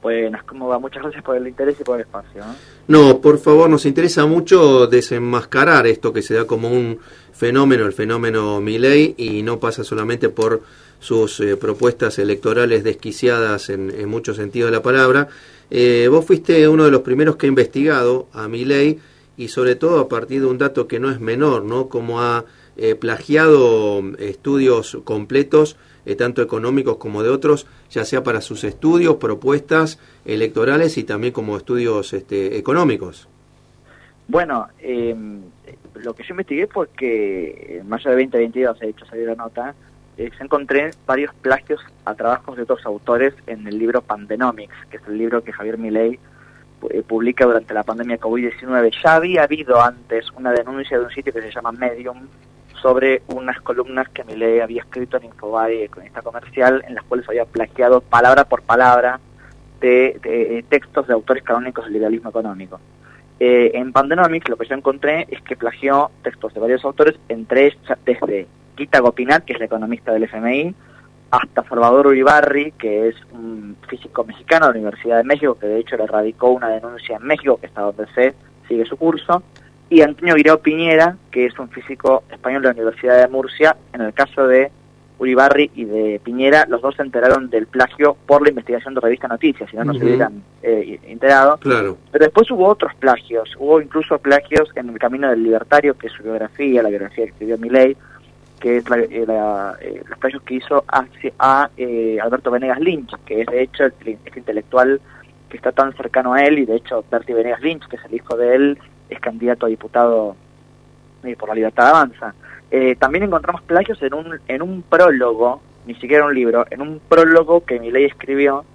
Buenas, ¿cómo va? Muchas gracias por el interés y por el espacio, ¿eh? No, por favor, nos interesa mucho desenmascarar esto que se da como un fenómeno, el fenómeno Milei, y no pasa solamente por sus propuestas electorales desquiciadas en muchos sentidos de la palabra. Vos fuiste uno de los primeros que ha investigado a Milei, y sobre todo a partir de un dato que no es menor, ¿no? Como ha plagiado estudios completos, tanto económicos como de otros, ya sea para sus estudios, propuestas electorales y también como estudios económicos. Bueno, lo que yo investigué fue que en mayo de 2022, de hecho salió la nota, se encontré varios plagios a trabajos de otros autores en el libro Pandenomics, que es el libro que Javier Milei publica durante la pandemia COVID-19. Ya había habido antes una denuncia de un sitio que se llama Medium sobre unas columnas que Milei había escrito en Infobae, Cronista Comercial, en las cuales había plagiado palabra por palabra de textos de autores canónicos del liberalismo económico. En Pandenomics lo que yo encontré es que plagió textos de varios autores, entre ellos desde Guita Gopinath, que es la economista del FMI, hasta Salvador Uribarri, que es un físico mexicano de la Universidad de México, que de hecho le radicó una denuncia en México, que está donde sigue su curso, y Antonio Guirao Piñera, que es un físico español de la Universidad de Murcia. En el caso de Uribarri y de Piñera, los dos se enteraron del plagio por la investigación de Revista Noticias, si no, no se hubieran enterado. Claro. Pero después hubo otros plagios, hubo incluso plagios en El Camino del Libertario, que es su biografía, la biografía que escribió Milei, que es los plagios que hizo a Alberto Venegas Lynch, que es de hecho este intelectual que está tan cercano a él, y de hecho Bertie Venegas Lynch, que es el hijo de él, es candidato a diputado por la Libertad Avanza. También encontramos plagios en un prólogo, ni siquiera un libro, en un prólogo que Milei escribió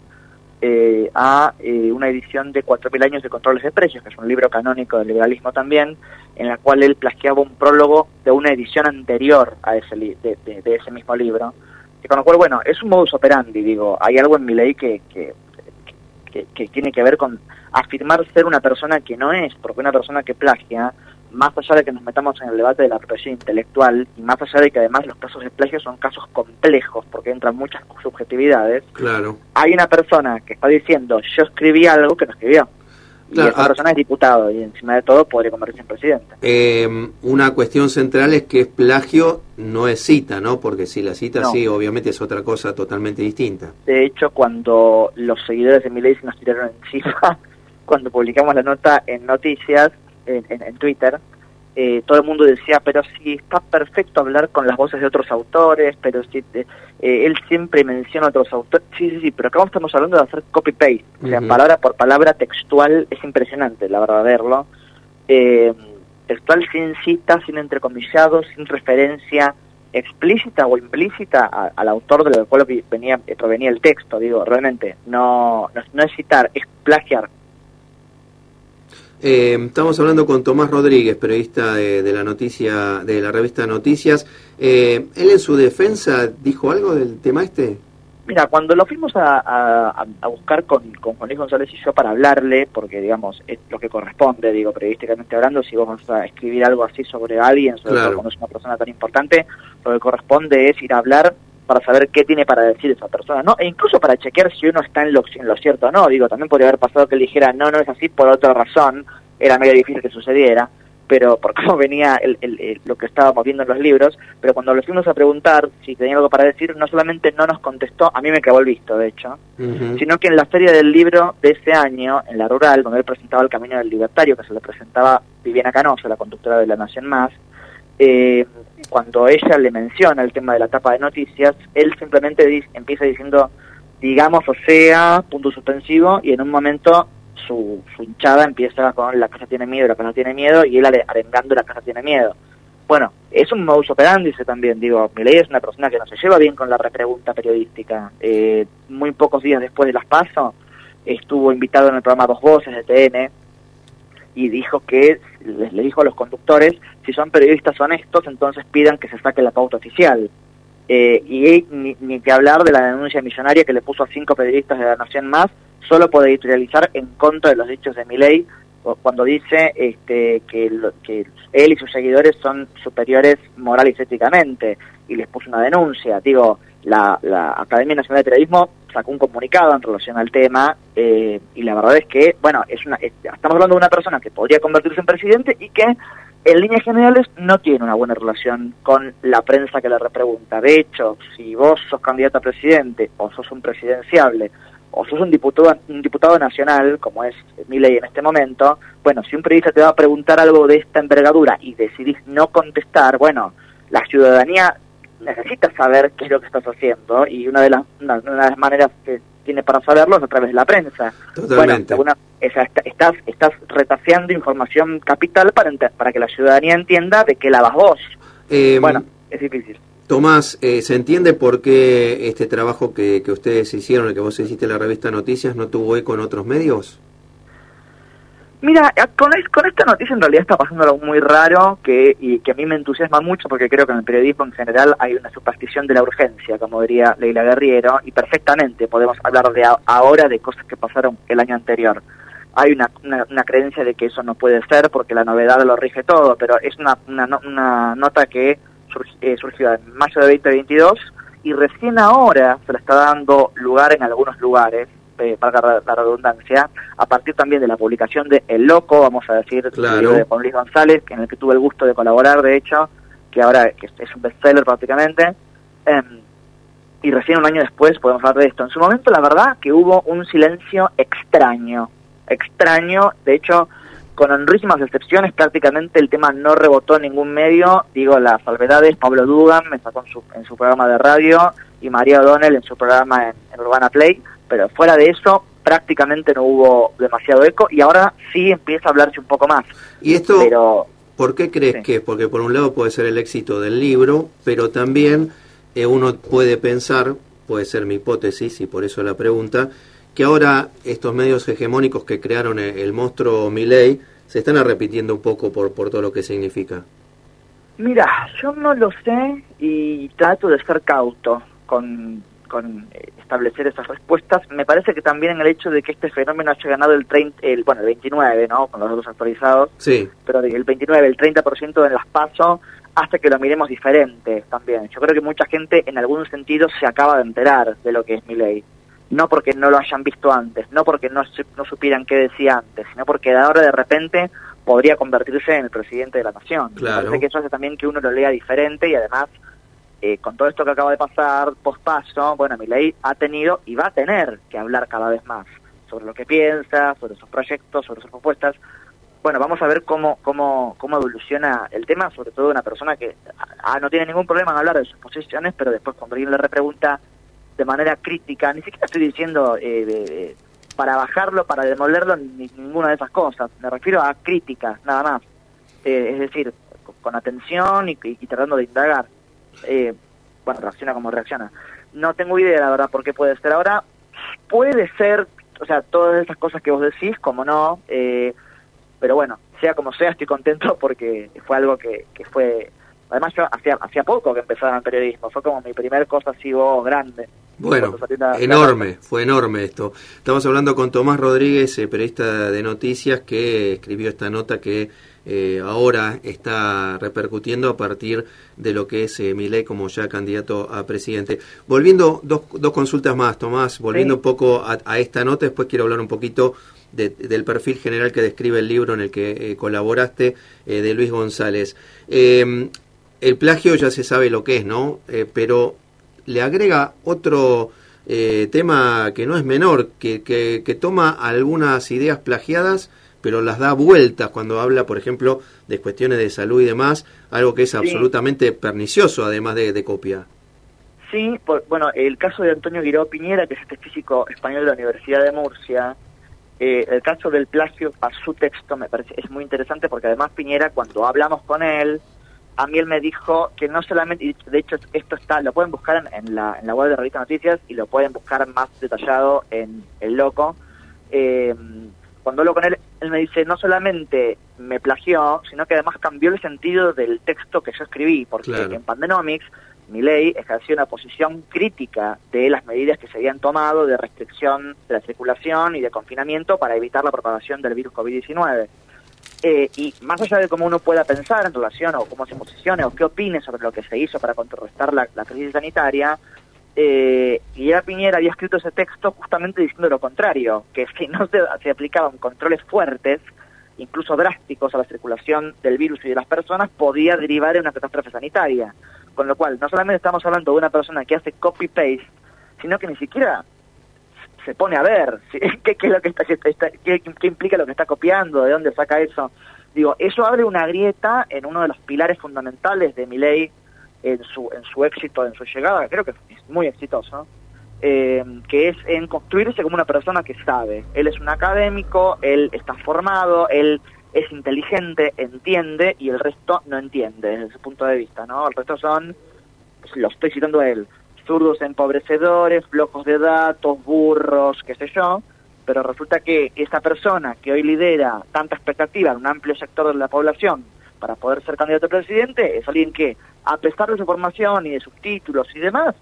a una edición de 4.000 años de controles de precios, que es un libro canónico del liberalismo también, en la cual él plagiaba un prólogo de una edición anterior a de ese mismo libro, y con lo cual, bueno, es un modus operandi, digo, hay algo en Milei que tiene que ver con afirmar ser una persona que no es, porque una persona que plagia, más allá de que nos metamos en el debate de la apropiación intelectual, y más allá de que además los casos de plagio son casos complejos, porque entran muchas subjetividades, claro, hay una persona que está diciendo, yo escribí algo que no escribió. Claro, y esa persona es diputado, y encima de todo podría convertirse en presidente. Una cuestión central es que es plagio, no es cita, ¿no? Porque si la cita sí, obviamente es otra cosa totalmente distinta. De hecho, cuando los seguidores de Milei se nos tiraron encima, cuando publicamos la nota en noticias, en Twitter, todo el mundo decía, pero si está perfecto hablar con las voces de otros autores, pero si él siempre menciona otros autores. Sí, pero acá estamos hablando de hacer copy-paste, o sea, palabra por palabra, textual. Es impresionante, la verdad, verlo. Textual, sin cita, sin entrecomillado, sin referencia explícita o implícita al autor del cual provenía el texto. Digo, realmente, no es citar, es plagiar. Estamos hablando con Tomás Rodríguez, periodista de la revista Noticias. ¿Él en su defensa dijo algo del tema este? Mira, cuando lo fuimos a buscar con Juan Luis González y yo para hablarle, porque digamos, es lo que corresponde, digo, periodísticamente hablando, si vos vas a escribir algo así sobre alguien, sobre todo cuando es una persona tan importante, lo que corresponde es ir a hablar para saber qué tiene para decir esa persona, ¿no? E incluso para chequear si uno está en lo cierto o no. Digo, también podría haber pasado que él dijera, no es así por otra razón, era medio difícil que sucediera, pero por cómo venía lo que estábamos viendo en los libros. Pero cuando le fuimos a preguntar si tenía algo para decir, no solamente no nos contestó, a mí me clavó el visto, de hecho, sino que en la feria del libro de ese año, en la Rural, donde él presentaba El Camino del Libertario, que se lo presentaba Viviana Canosa, la conductora de La Nación Más, cuando ella le menciona el tema de la tapa de noticias, él simplemente empieza diciendo, digamos, o sea, punto suspensivo, y en un momento su hinchada empieza con la casa tiene miedo, y él arengando la casa tiene miedo. Bueno, es un modus operandi ese también, digo, Milei es una persona que no se lleva bien con la repregunta periodística. Muy pocos días después de las PASO, estuvo invitado en el programa Dos Voces de TN, y dijo que le dijo a los conductores, si son periodistas honestos, entonces pidan que se saque la pauta oficial. Y ni que hablar de la denuncia millonaria que le puso a 5 periodistas de La Nación Más, solo por editorializar en contra de los dichos de Milei, cuando dice que él y sus seguidores son superiores moral y éticamente, y les puso una denuncia. Digo, la Academia Nacional de Periodismo sacó un comunicado en relación al tema, y la verdad es que, bueno, estamos hablando de una persona que podría convertirse en presidente y que en líneas generales no tiene una buena relación con la prensa que le repregunta. De hecho, si vos sos candidato a presidente, o sos un presidenciable, o sos un diputado nacional, como es Milei en este momento, bueno, si un periodista te va a preguntar algo de esta envergadura y decidís no contestar, bueno, la ciudadanía necesita saber qué es lo que estás haciendo, y una de las maneras que tiene para saberlo es a través de la prensa. Totalmente. Bueno, estás retaseando información capital para que la ciudadanía entienda de qué la vas vos. Bueno, es difícil. Tomás, ¿se entiende por qué este trabajo que ustedes hicieron, el que vos hiciste en la revista Noticias, no tuvo eco en otros medios? Mira, con esta noticia en realidad está pasando algo muy raro y que a mí me entusiasma mucho, porque creo que en el periodismo en general hay una superstición de la urgencia, como diría Leila Guerriero, y perfectamente podemos hablar de ahora de cosas que pasaron el año anterior. Hay una creencia de que eso no puede ser porque la novedad lo rige todo, pero es una nota que surgió en mayo de 2022 y recién ahora se le está dando lugar en algunos lugares, para la redundancia, a partir también de la publicación de El Loco, vamos a decir, claro, de Juan Luis González, en el que tuve el gusto de colaborar, de hecho, que ahora que es un bestseller prácticamente, y recién un año después podemos hablar de esto. En su momento, la verdad, que hubo un silencio extraño, de hecho, con honrísimas excepciones, prácticamente el tema no rebotó en ningún medio. Digo, las salvedades, Pablo Dugan me sacó en su programa de radio, y María O'Donnell en su programa en Urbana Play, pero fuera de eso prácticamente no hubo demasiado eco, y ahora sí empieza a hablarse un poco más. ¿Y esto, pero, por qué crees que es? Porque por un lado puede ser el éxito del libro, pero también uno puede pensar, puede ser mi hipótesis, y por eso la pregunta, que ahora estos medios hegemónicos que crearon el monstruo Milei se están repitiendo un poco por todo lo que significa. Mira, yo no lo sé y trato de ser cauto con establecer esas respuestas. Me parece que también en el hecho de que este fenómeno haya ganado el 29, ¿no?, con los datos actualizados, sí, pero el 29, el 30% en las PASO, hace que lo miremos diferente también. Yo creo que mucha gente en algún sentido se acaba de enterar de lo que es Milei. No porque no lo hayan visto antes, no porque no supieran qué decía antes, sino porque ahora de repente podría convertirse en el presidente de la nación. Claro. Me parece que eso hace también que uno lo lea diferente, y además, con todo esto que acaba de pasar, post-paso, bueno, Milei ha tenido y va a tener que hablar cada vez más sobre lo que piensa, sobre sus proyectos, sobre sus propuestas. Bueno, vamos a ver cómo evoluciona el tema, sobre todo una persona que no tiene ningún problema en hablar de sus posiciones, pero después cuando alguien le repregunta de manera crítica, ni siquiera estoy diciendo para bajarlo, para demolerlo, ni ninguna de esas cosas, me refiero a críticas, nada más. Es decir, con atención y tratando de indagar. Bueno, reacciona como reacciona. No tengo idea, la verdad, por qué puede ser ahora. Puede ser, o sea, todas esas cosas que vos decís, como no, pero bueno, sea como sea, estoy contento porque fue algo que fue... Además, yo hacía poco que empezaba en el periodismo, fue como mi primer cosa así grande. Bueno, fue enorme esto. Estamos hablando con Tomás Rodríguez, periodista de noticias, que escribió esta nota que ahora está repercutiendo a partir de lo que es Milei como ya candidato a presidente. Volviendo, dos consultas más, Tomás, volviendo un poco a esta nota, después quiero hablar un poquito del perfil general que describe el libro en el que colaboraste, de Luis González. El plagio ya se sabe lo que es, ¿no? Pero le agrega otro tema que no es menor, que toma algunas ideas plagiadas, pero las da vueltas cuando habla, por ejemplo, de cuestiones de salud y demás, algo que es absolutamente pernicioso, además de copia. Sí, bueno, el caso de Antonio Guirao Piñera, que es este físico español de la Universidad de Murcia, el caso del plagio a su texto me parece es muy interesante, porque además Piñera, cuando hablamos con él, a mí él me dijo que no solamente, y de hecho esto lo pueden buscar en la web de Revista Noticias, y lo pueden buscar más detallado en El Loco. Cuando hablo con él, él me dice, no solamente me plagió, sino que además cambió el sentido del texto que yo escribí, porque claro, en Pandenomics, Milei ejerció una posición crítica de las medidas que se habían tomado de restricción de la circulación y de confinamiento para evitar la propagación del virus COVID-19. Y más allá de cómo uno pueda pensar en relación o cómo se posicione o qué opine sobre lo que se hizo para contrarrestar la crisis sanitaria, y ya Piñera había escrito ese texto justamente diciendo lo contrario, que si no se aplicaban controles fuertes, incluso drásticos a la circulación del virus y de las personas, podía derivar en una catástrofe sanitaria. Con lo cual, no solamente estamos hablando de una persona que hace copy-paste, sino que ni siquiera se pone a ver qué es lo que qué implica lo que está copiando, de dónde saca eso. Digo, eso abre una grieta en uno de los pilares fundamentales de Milei en su éxito, en su llegada, creo que es muy exitoso, que es en construirse como una persona que sabe. Él es un académico, él está formado, él es inteligente, entiende, y el resto no entiende desde ese punto de vista, ¿no? El resto son, lo estoy citando a él, zurdos empobrecedores, flojos de datos, burros, qué sé yo, pero resulta que esa persona que hoy lidera tanta expectativa en un amplio sector de la población para poder ser candidato a presidente es alguien que, a pesar de su formación y de sus títulos y demás,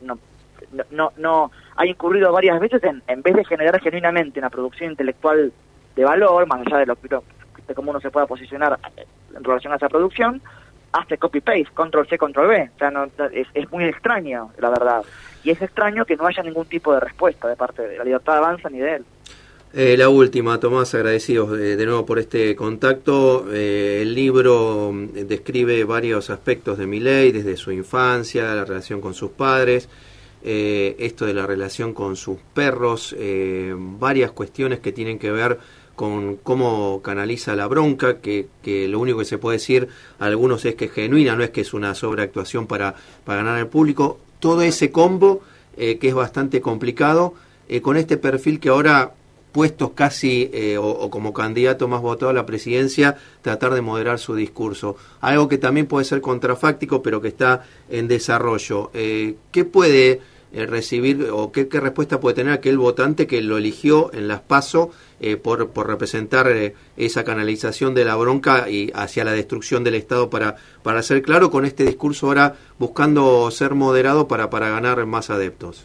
no ha incurrido varias veces en vez de generar genuinamente una producción intelectual de valor, más allá de cómo uno se pueda posicionar en relación a esa producción, hace copy-paste, control-C, control-V. O sea, es muy extraño, la verdad. Y es extraño que no haya ningún tipo de respuesta de parte de la Libertad Avanza ni de él. La última, Tomás, agradecidos de nuevo por este contacto. El libro describe varios aspectos de Milei, desde su infancia, la relación con sus padres, esto de la relación con sus perros, varias cuestiones que tienen que ver con cómo canaliza la bronca, que lo único que se puede decir a algunos es que es genuina, no es que es una sobreactuación para ganar al público. Todo ese combo que es bastante complicado, con este perfil que ahora, puestos casi o como candidato más votado a la presidencia, tratar de moderar su discurso. Algo que también puede ser contrafáctico, pero que está en desarrollo. ¿Qué puede recibir o qué respuesta puede tener aquel votante que lo eligió en las PASO por representar esa canalización de la bronca y hacia la destrucción del Estado para ser claro con este discurso ahora buscando ser moderado para ganar más adeptos?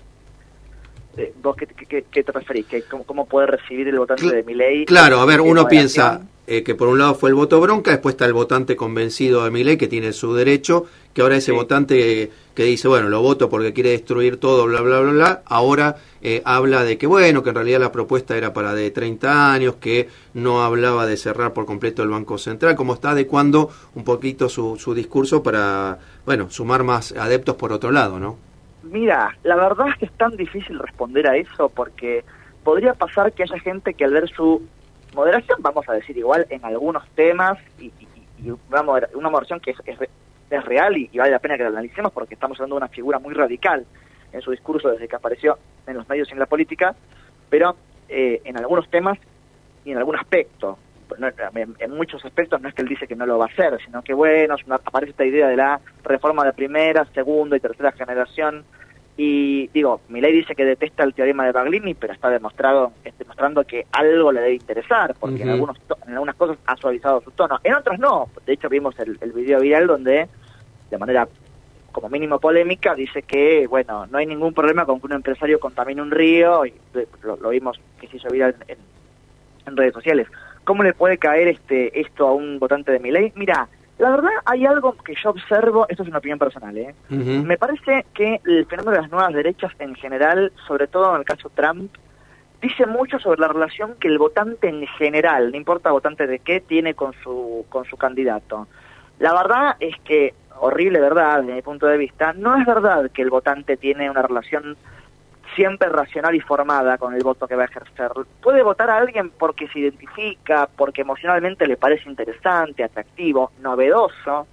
¿Vos qué te referís? ¿Cómo puede recibir el votante de Milei? Claro, a ver, uno piensa que por un lado fue el voto bronca, después está el votante convencido de Milei, que tiene su derecho, que ahora ese votante que dice, bueno, lo voto porque quiere destruir todo, bla, bla, bla, bla, ahora habla de que, bueno, que en realidad la propuesta era para de 30 años, que no hablaba de cerrar por completo el Banco Central, como está adecuando un poquito su discurso para, bueno, sumar más adeptos por otro lado, ¿no? Mira, la verdad es que es tan difícil responder a eso porque podría pasar que haya gente que al ver su moderación, vamos a decir igual, en algunos temas y una moderación que es real y vale la pena que la analicemos porque estamos hablando de una figura muy radical en su discurso desde que apareció en los medios y en la política, pero en algunos temas y en algún aspecto. En muchos aspectos no es que él dice que no lo va a hacer, sino que bueno, aparece esta idea de la reforma de primera, segunda y tercera generación, y digo, Milei dice que detesta el teorema de Baglini, pero está demostrando que algo le debe interesar, porque en algunas cosas ha suavizado su tono, en otras no. De hecho vimos el video viral donde, de manera como mínimo polémica, dice que, bueno, no hay ningún problema con que un empresario contamine un río, y lo vimos que se hizo viral en redes sociales. ¿Cómo le puede caer esto a un votante de Milei? Mira, la verdad hay algo que yo observo, esto es una opinión personal, Me parece que el fenómeno de las nuevas derechas en general, sobre todo en el caso Trump, dice mucho sobre la relación que el votante en general, no importa votante de qué, tiene con su candidato. La verdad es que, horrible verdad, desde mi punto de vista, no es verdad que el votante tiene una relación siempre racional y formada con el voto que va a ejercer. Puede votar a alguien porque se identifica, porque emocionalmente le parece interesante, atractivo, novedoso.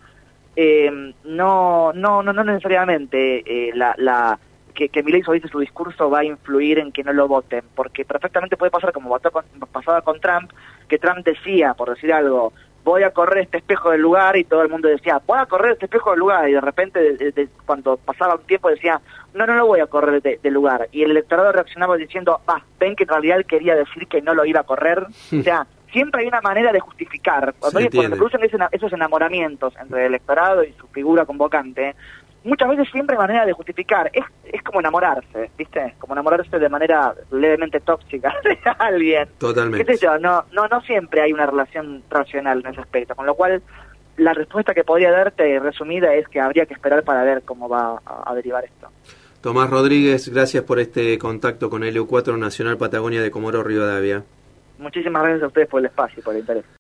No necesariamente que Milei suavice su discurso va a influir en que no lo voten, porque perfectamente puede pasar como pasaba con Trump, que Trump decía, por decir algo, voy a correr este espejo del lugar, y todo el mundo decía, voy a correr este espejo del lugar, y de repente cuando pasaba un tiempo decía, no voy a correr del lugar, y el electorado reaccionaba diciendo, ven que en realidad él quería decir que no lo iba a correr. O sea, siempre hay una manera de justificar, cuando se producen esos enamoramientos entre el electorado y su figura convocante, muchas veces siempre hay manera de justificar. Es como enamorarse, ¿viste? Como enamorarse de manera levemente tóxica de alguien. Totalmente. ¿Qué sé yo? No siempre hay una relación racional en ese aspecto, con lo cual la respuesta que podría darte resumida es que habría que esperar para ver cómo va a derivar esto. Tomás Rodríguez, gracias por este contacto con LU4 Nacional Patagonia de Comodoro Rivadavia. Muchísimas gracias a ustedes por el espacio y por el interés.